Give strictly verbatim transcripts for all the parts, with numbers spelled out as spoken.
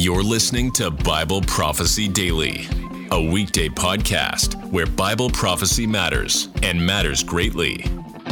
You're listening to Bible Prophecy Daily, a weekday podcast where Bible prophecy matters and matters greatly.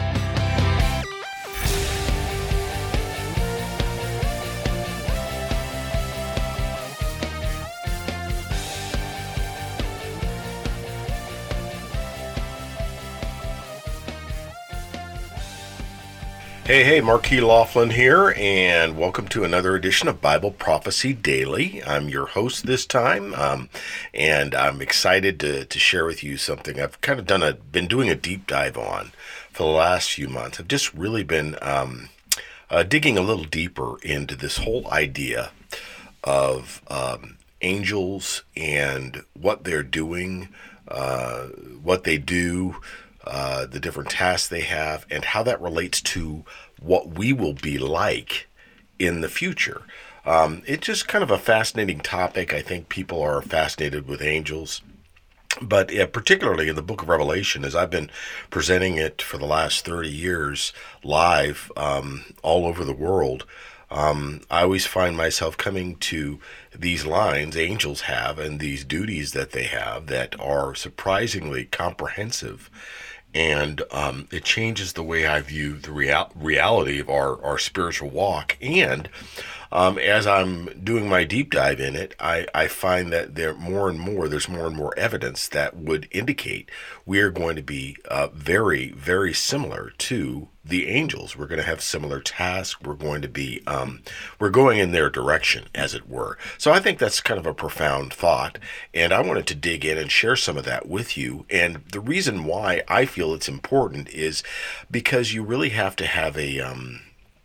Hey, hey, Marquis Laughlin here, and welcome to another edition of Bible Prophecy Daily. I'm your host this time, um, and I'm excited to, to share with you something I've kind of done a been doing a deep dive on for the last few months. I've just really been um, uh, digging a little deeper into this whole idea of um, angels and what they're doing, uh, what they do, Uh, the different tasks they have, and how that relates to what we will be like in the future. Um, it's just kind of a fascinating topic. I think people are fascinated with angels, but yeah, particularly in the book of Revelation, as I've been presenting it for the last thirty years live um, all over the world, Um, I always find myself coming to these lines angels have and these duties that they have that are surprisingly comprehensive. And um, it changes the way I view the real- reality of our, our spiritual walk. And um, as I'm doing my deep dive in it, I, I find that there more and more, there's more and more evidence that would indicate we are going to be uh, very, very similar to the angels. We're going to have similar tasks. We're going to be, um, we're going in their direction, as it were. So I think that's kind of a profound thought, and I wanted to dig in and share some of that with you. And the reason why I feel it's important is because you really have to have a, um,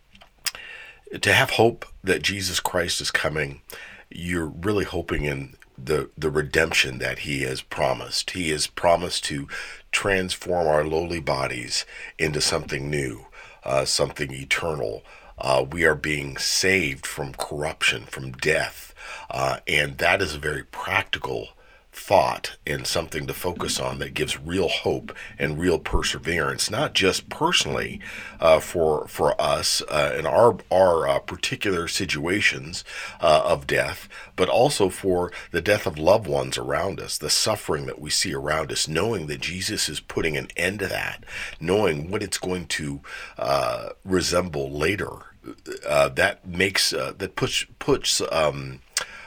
to have hope that Jesus Christ is coming. You're really hoping in the the redemption that he has promised. He has promised to transform our lowly bodies into something new, uh, something eternal. Uh, we are being saved from corruption, from death, uh, and that is a very practical thought and something to focus on that gives real hope and real perseverance, not just personally uh, for for us uh, in our our uh, particular situations uh, of death, but also for the death of loved ones around us, the suffering that we see around us, knowing that Jesus is putting an end to that, knowing what it's going to uh, resemble later. Uh, that makes uh, that puts puts um,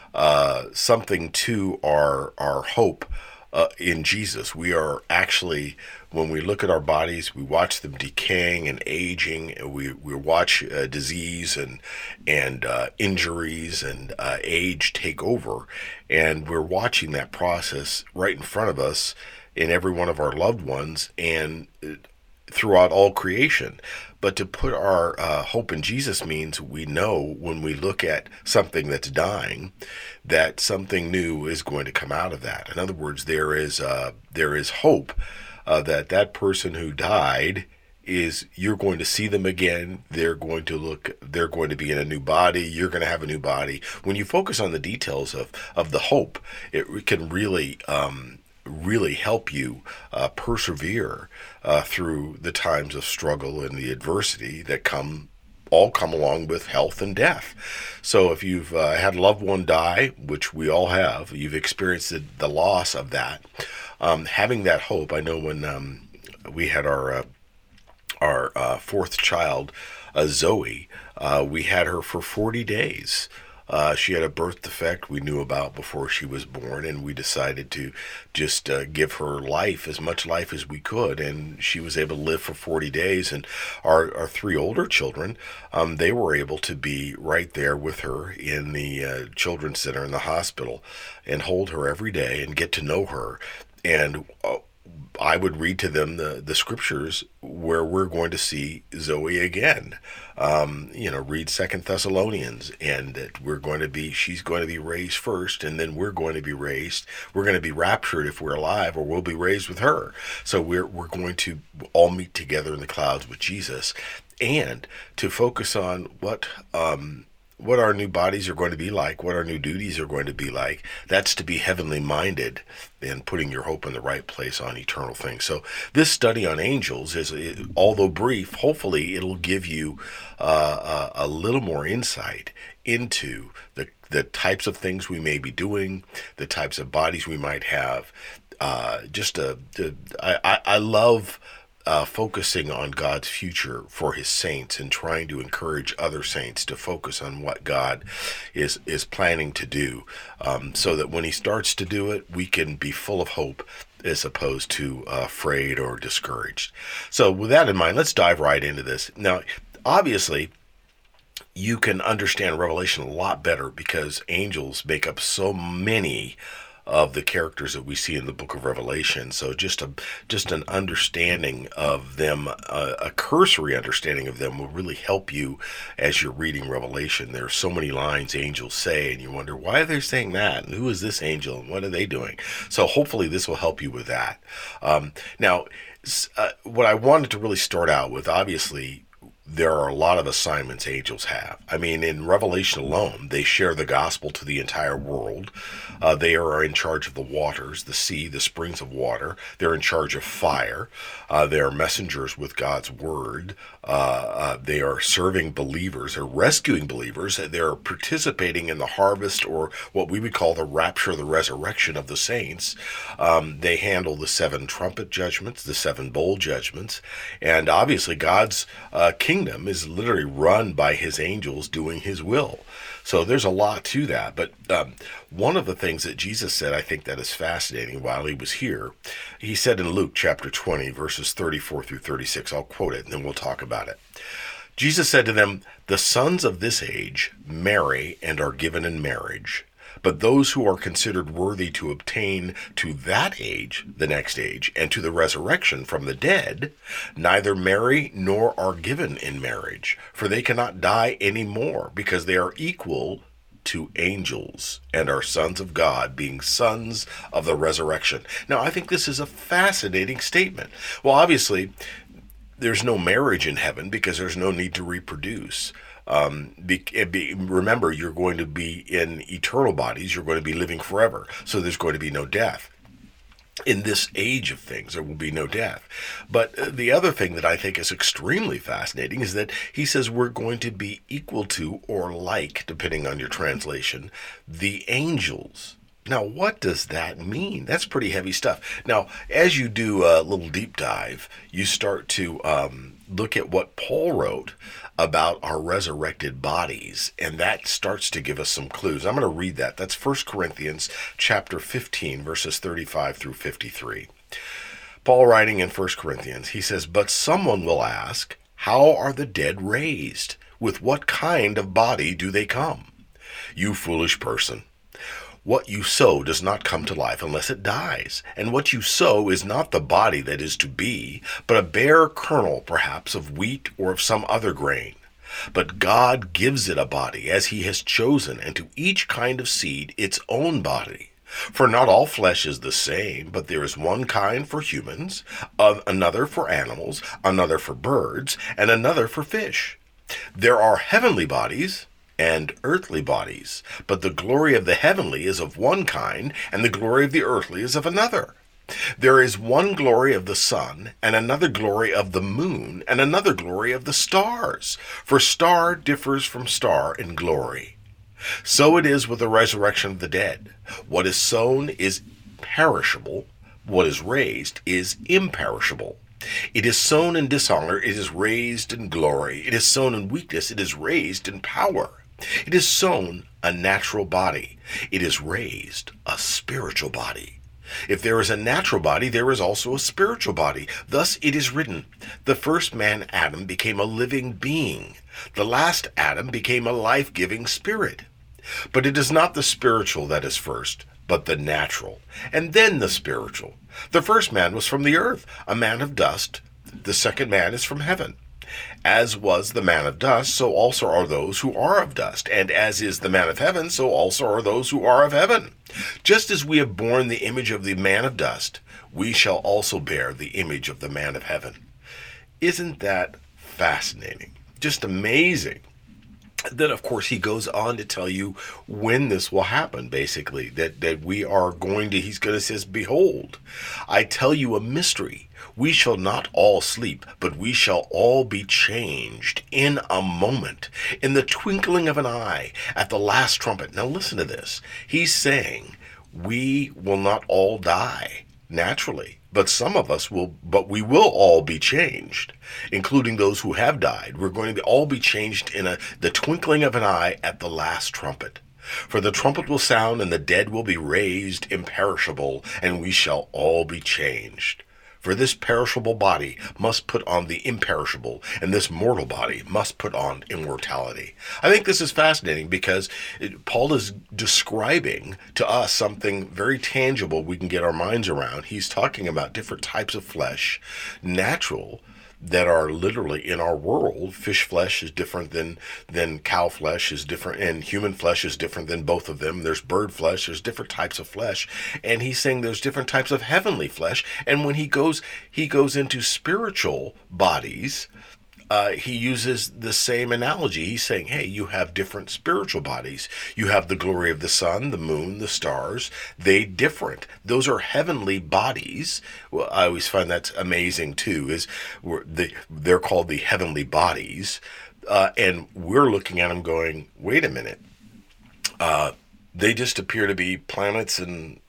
Uh, something to our our hope uh, in Jesus. We are actually, when we look at our bodies, we watch them decaying and aging, and we, we watch uh, disease and and uh, injuries and uh, age take over, and we're watching that process right in front of us in every one of our loved ones and throughout all creation. But to put our uh, hope in Jesus means we know when we look at something that's dying that something new is going to come out of that. In other words, there is uh, there is hope uh, that that person who died is, you're going to see them again. They're going to look, they're going to be in a new body. You're going to have a new body. When you focus on the details of, of the hope, it can really um, really help you uh, persevere uh, through the times of struggle and the adversity that come all come along with health and death. So if you've uh, had a loved one die, which we all have, you've experienced the, the loss of that, um, having that hope. I know when um, we had our uh, our uh, fourth child, uh, Zoe, uh, we had her for forty days. Uh, she had a birth defect we knew about before she was born, and we decided to just uh, give her life, as much life as we could, and she was able to live for forty days. And our, our three older children, um, they were able to be right there with her in the uh, children's center in the hospital and hold her every day and get to know her. And uh, I would read to them the, the scriptures where we're going to see Zoe again. Um, you know, read Second Thessalonians, and that we're going to be, she's going to be raised first, and then we're going to be raised. We're going to be raptured if we're alive, or we'll be raised with her. So we're we're going to all meet together in the clouds with Jesus, and to focus on what um, what our new bodies are going to be like, what our new duties are going to be like. That's to be heavenly minded and putting your hope in the right place on eternal things. So this study on angels is, although brief, hopefully it'll give you uh, a, a little more insight into the the types of things we may be doing, the types of bodies we might have. Uh, just a, a I, I, I love uh, focusing on God's future for his saints and trying to encourage other saints to focus on what God is, is planning to do, um, so that when he starts to do it, we can be full of hope as opposed to uh, afraid or discouraged. So with that in mind, let's dive right into this. Now, obviously, you can understand Revelation a lot better because angels make up so many of the characters that we see in the book of Revelation. So just a just an understanding of them, uh, a cursory understanding of them will really help you as you're reading Revelation. There are so many lines angels say, and you wonder, why are they saying that? And who is this angel? And what are they doing? So hopefully this will help you with that. Um, now, uh, what I wanted to really start out with, obviously, there are a lot of assignments angels have. I mean, in Revelation alone, they share the gospel to the entire world. Uh, they are in charge of the waters, the sea, the springs of water. They're in charge of fire. Uh, they are messengers with God's word. Uh, uh, they are serving believers. They're rescuing believers. They're participating in the harvest, or what we would call the rapture, the resurrection of the saints. Um, they handle the seven trumpet judgments, the seven bowl judgments. And obviously, God's uh, kingdom is literally run by his angels doing his will. So there's a lot to that. But um, one of the things that Jesus said, I think that is fascinating while he was here, he said in Luke chapter twenty, verses thirty-four through thirty-six, I'll quote it and then we'll talk about it. Jesus said to them, "The sons of this age marry and are given in marriage. But those who are considered worthy to obtain to that age, the next age, and to the resurrection from the dead, neither marry nor are given in marriage, for they cannot die any more, because they are equal to angels and are sons of God, being sons of the resurrection." Now, I think this is a fascinating statement. Well, obviously, there's no marriage in heaven because there's no need to reproduce. Um, be, be, remember, you're going to be in eternal bodies. You're going to be living forever. So there's going to be no death. In this age of things, there will be no death. But the other thing that I think is extremely fascinating is that he says we're going to be equal to or like, depending on your translation, the angels. Now, what does that mean? That's pretty heavy stuff. Now, as you do a little deep dive, you start to um, look at what Paul wrote about our resurrected bodies, and that starts to give us some clues. I'm going to read that. That's First Corinthians chapter fifteen, verses thirty-five through fifty-three. Paul writing in First Corinthians, he says, "But someone will ask, how are the dead raised? With what kind of body do they come? You foolish person. What you sow does not come to life unless it dies. And what you sow is not the body that is to be, but a bare kernel, perhaps, of wheat or of some other grain. But God gives it a body as he has chosen, and to each kind of seed its own body. For not all flesh is the same, but there is one kind for humans, another for animals, another for birds, and another for fish. There are heavenly bodies and earthly bodies, but the glory of the heavenly is of one kind, and the glory of the earthly is of another. There is one glory of the sun, and another glory of the moon, and another glory of the stars, for star differs from star in glory. So it is with the resurrection of the dead. What is sown is perishable, what is raised is imperishable. It is sown in dishonor, it is raised in glory. It is sown in weakness, it is raised in power. It is sown a natural body, it is raised a spiritual body. If there is a natural body, there is also a spiritual body. Thus it is written, the first man, Adam, became a living being. The last Adam became a life-giving spirit. But it is not the spiritual that is first, but the natural, and then the spiritual. The first man was from the earth, a man of dust. The second man is from heaven. As was the man of dust, so also are those who are of dust. And as is the man of heaven, so also are those who are of heaven. Just as we have borne the image of the man of dust, we shall also bear the image of the man of heaven. Isn't that fascinating? Just amazing. Then, of course, he goes on to tell you when this will happen, basically, that, that we are going to, he's going to say, behold, I tell you a mystery. We shall not all sleep, but we shall all be changed in a moment, in the twinkling of an eye, at the last trumpet. Now listen to this. He's saying we will not all die naturally, but some of us will, but we will all be changed, including those who have died. We're going to all be changed in a, the twinkling of an eye at the last trumpet. For the trumpet will sound, and the dead will be raised imperishable, and we shall all be changed. For this perishable body must put on the imperishable, and this mortal body must put on immortality. I think this is fascinating because it, Paul is describing to us something very tangible we can get our minds around. He's talking about different types of flesh, natural, that are literally in our world. Fish flesh is different than than cow flesh is different, and human flesh is different than both of them. There's bird flesh, there's different types of flesh, and he's saying there's different types of heavenly flesh. And when he goes he goes into spiritual bodies, Uh, he uses the same analogy. He's saying, hey, you have different spiritual bodies. You have the glory of the sun, the moon, the stars. They different. Those are heavenly bodies. Well, I always find that's amazing too, is we're, they, they're called the heavenly bodies. Uh, and we're looking at them going, wait a minute. Uh, they just appear to be planets and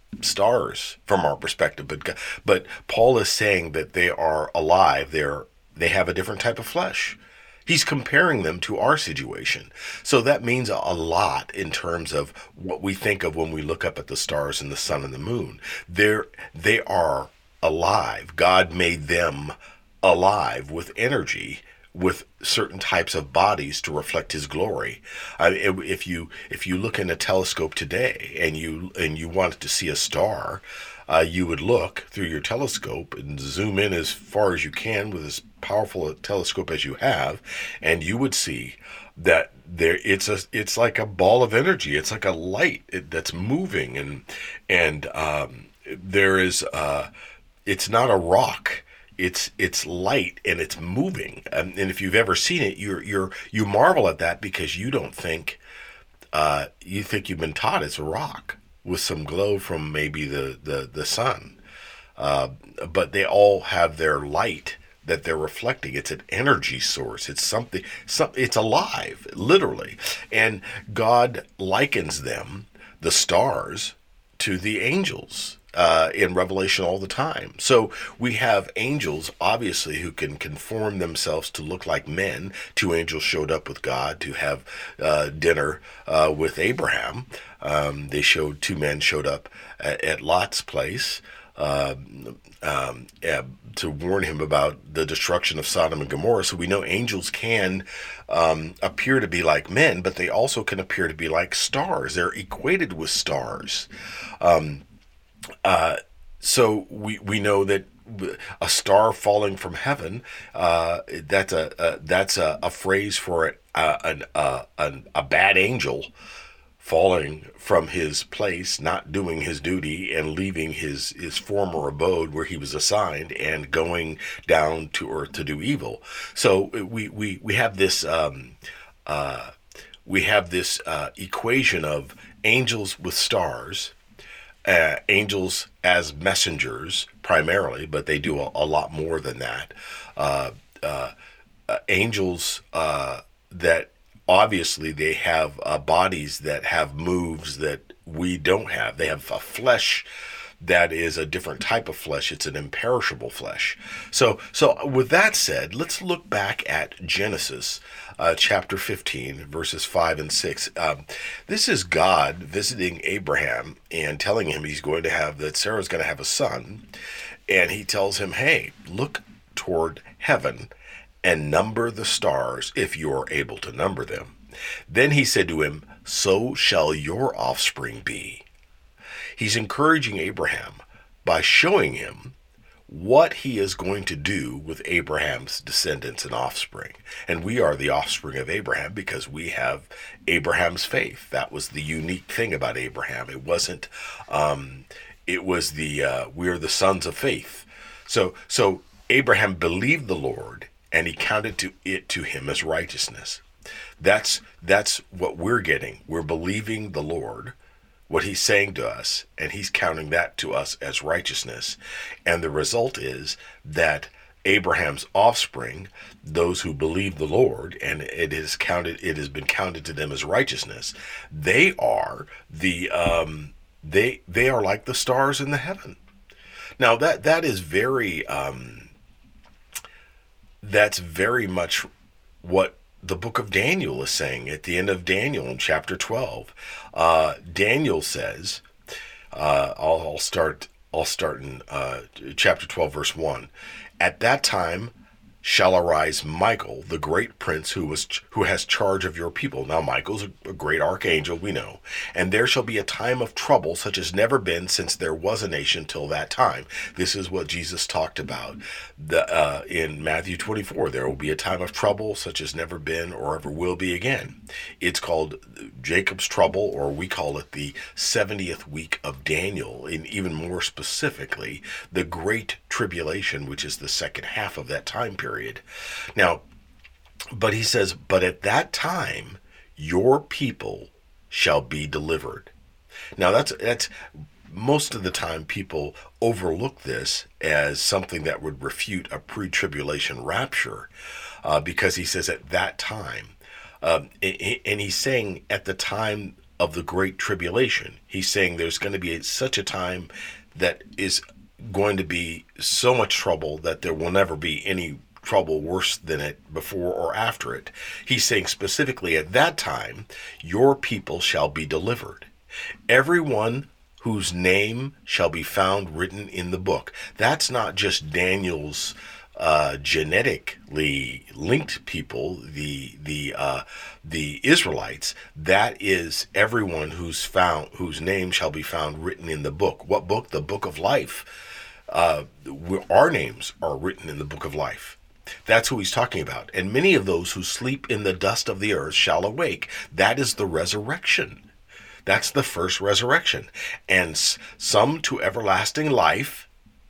stars from our perspective. But, but Paul is saying that they are alive. They're They have a different type of flesh. He's comparing them to our situation. So that means a lot in terms of what we think of when we look up at the stars and the sun and the moon. They're, they are alive. God made them alive with energy, with certain types of bodies to reflect his glory. I, if you if you look in a telescope today and you and you wanted to see a star, Uh, you would look through your telescope and zoom in as far as you can with as powerful a telescope as you have, and you would see that there it's a it's like a ball of energy. It's like a light it, that's moving, and and um, there is uh, it's not a rock. It's it's light and it's moving. Um, and if you've ever seen it, you're you're you marvel at that because you don't think uh, you think you've been taught it's a rock with some glow from maybe the, the, the sun. Uh, but they all have their light that they're reflecting. It's an energy source. It's something, some, it's alive, literally. And God likens them, the stars, to the angels uh, in Revelation all the time. So we have angels, obviously, who can conform themselves to look like men. Two angels showed up with God to have uh, dinner uh, with Abraham. Um, they showed two men showed up at, at Lot's place uh, um, uh, to warn him about the destruction of Sodom and Gomorrah. So we know angels can um, appear to be like men, but they also can appear to be like stars. They're equated with stars. Um, uh, so we we know that a star falling from heaven, uh, that's a, a that's a, a phrase for it, uh, an, uh, an, a bad angel falling from his place, not doing his duty, and leaving his, his former abode where he was assigned and going down to earth to do evil. So we we, we have this um, uh, we have this uh, equation of angels with stars, uh, angels as messengers primarily, but they do a, a lot more than that. Uh, uh, uh, angels uh, that obviously they have uh, bodies that have moves that we don't have. They have a flesh that is a different type of flesh. It's an imperishable flesh. So, so with that said, let's look back at Genesis uh, chapter fifteen, verses five and six. Um, this is God visiting Abraham and telling him he's going to have, that Sarah's going to have a son. And he tells him, hey, look toward heaven and number the stars if you are able to number them. Then he said to him, so shall your offspring be. He's encouraging Abraham by showing him what he is going to do with Abraham's descendants and offspring. And we are the offspring of Abraham because we have Abraham's faith. That was the unique thing about Abraham. It wasn't, um, it was the, uh, we're the sons of faith. So, so Abraham believed the Lord, and he counted to it to him as righteousness. That's that's what we're getting. We're believing the Lord what he's saying to us, and he's counting that to us as righteousness. And the result is that Abraham's offspring, those who believe the Lord, and it is counted, it has been counted to them as righteousness. They are the um, they they are like the stars in the heaven. Now that that is very um, that's very much what the book of Daniel is saying at the end of Daniel in chapter twelve. Uh, Daniel says, uh, I'll, I'll start. I'll start in uh, chapter twelve, verse one. At that time shall arise Michael, the great prince who was who has charge of your people. Now Michael's a, a great archangel, we know. And there shall be a time of trouble such as never been since there was a nation till that time. This is what Jesus talked about the, uh, in Matthew twenty-four. There will be a time of trouble such as never been or ever will be again. It's called Jacob's trouble, or we call it the seventieth week of Daniel, and even more specifically, the Great Tribulation, which is the second half of that time period. Now, but he says, but at that time, your people shall be delivered. Now, that's that's most of the time people overlook this as something that would refute a pre-tribulation rapture, uh, because he says at that time, um, and he's saying at the time of the Great Tribulation, he's saying there's going to be such a time that is going to be so much trouble that there will never be any trouble worse than it before or after it. He's saying specifically at that time, your people shall be delivered. Everyone whose name shall be found written in the book. That's not just Daniel's uh, genetically linked people, the the uh, the Israelites. That is everyone who's found, whose name shall be found written in the book. What book? The book of life. Uh, our names are written in the book of life. That's who he's talking about. And many of those who sleep in the dust of the earth shall awake. That is the resurrection. That's the first resurrection. And some to everlasting life,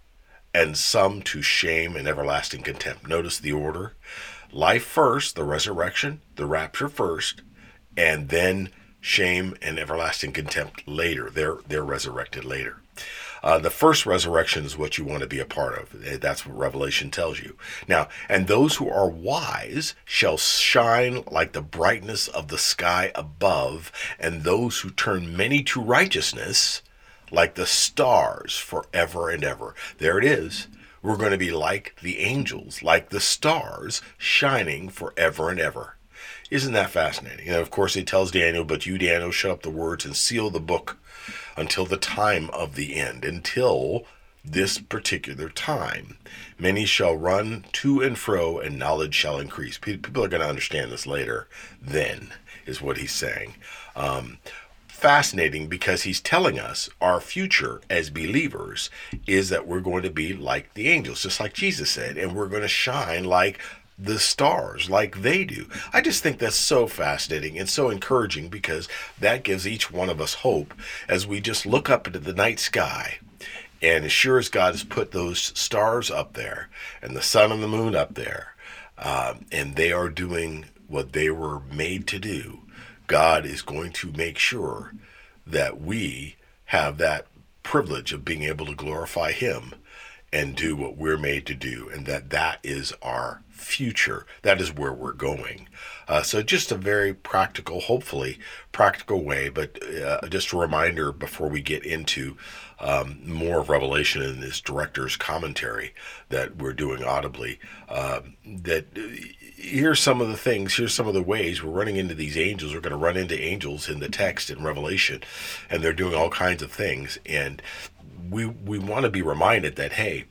and some to shame and everlasting contempt. Notice the order. Life first, the resurrection, the rapture first, and then shame and everlasting contempt later. They're, they're resurrected later. Uh, the first resurrection is what you want to be a part of. That's what Revelation tells you. Now, and those who are wise shall shine like the brightness of the sky above, and those who turn many to righteousness like the stars forever and ever. There it is. We're going to be like the angels, like the stars shining forever and ever. Isn't that fascinating? And of course, he tells Daniel, but you, Daniel, shut up the words and seal the book until the time of the end, until this particular time. Many shall run to and fro, and knowledge shall increase. People are going to understand this later, then, is what he's saying. Um, fascinating, because he's telling us our future as believers is that we're going to be like the angels, just like Jesus said, and we're going to shine like the stars, like they do. I just think that's so fascinating and so encouraging, because that gives each one of us hope as we just look up into the night sky. And as sure as God has put those stars up there and the sun and the moon up there, um, and they are doing what they were made to do, God is going to make sure that we have that privilege of being able to glorify Him and do what we're made to do, and that that is our future. That is where we're going. Uh, so just a very practical, hopefully practical way, but uh, just a reminder before we get into um, more of Revelation in this director's commentary that we're doing audibly, uh, that here's some of the things, here's some of the ways we're running into these angels. We're going to run into angels in the text in Revelation, and they're doing all kinds of things. And we we want to be reminded that, hey,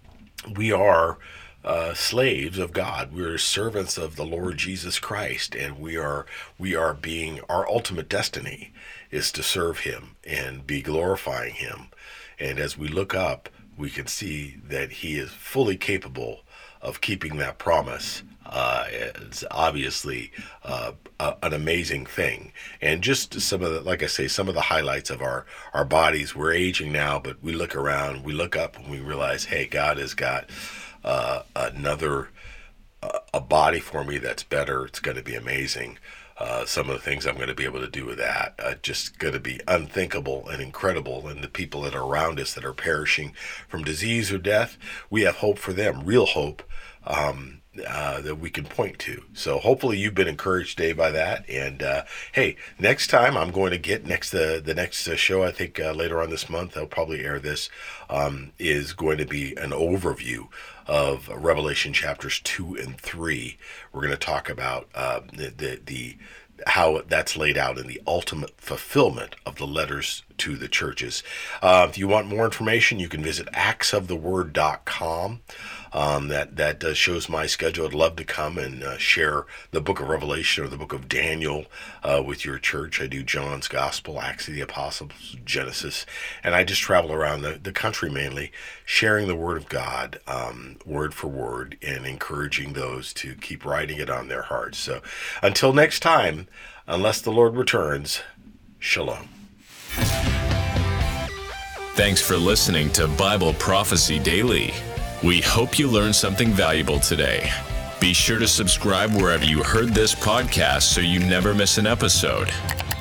we are uh, slaves of God. We're servants of the Lord Jesus Christ, and we are we are being, our ultimate destiny is to serve Him and be glorifying Him. And as we look up, we can see that He is fully capable of keeping that promise. Uh, it's obviously uh, a, an amazing thing. And just some of the, like I say, some of the highlights of our, our bodies. We're aging now, but we look around, we look up, and we realize, hey, God has got uh, another, uh, a body for me that's better. It's going to be amazing. uh, some of the things I'm going to be able to do with that. Uh, just going to be unthinkable and incredible. And the people that are around us that are perishing from disease or death, we have hope for them, real hope. Um, Uh, that we can point to. So hopefully you've been encouraged today by that. And uh, hey, next time I'm going to get next uh, the next uh, show, I think uh, later on this month, I'll probably air this, um, is going to be an overview of Revelation chapters two and three. We're going to talk about uh, the, the the how that's laid out in the ultimate fulfillment of the letters to the churches. Uh, if you want more information, you can visit acts of the word dot com. Um, that that uh, shows my schedule. I'd love to come and uh, share the book of Revelation or the book of Daniel uh, with your church. I do John's Gospel, Acts of the Apostles, Genesis, and I just travel around the, the country mainly, sharing the Word of God, um, word for word, and encouraging those to keep writing it on their hearts. So until next time, unless the Lord returns, shalom. Thanks for listening to Bible Prophecy Daily. We hope you learned something valuable today. Be sure to subscribe wherever you heard this podcast so you never miss an episode.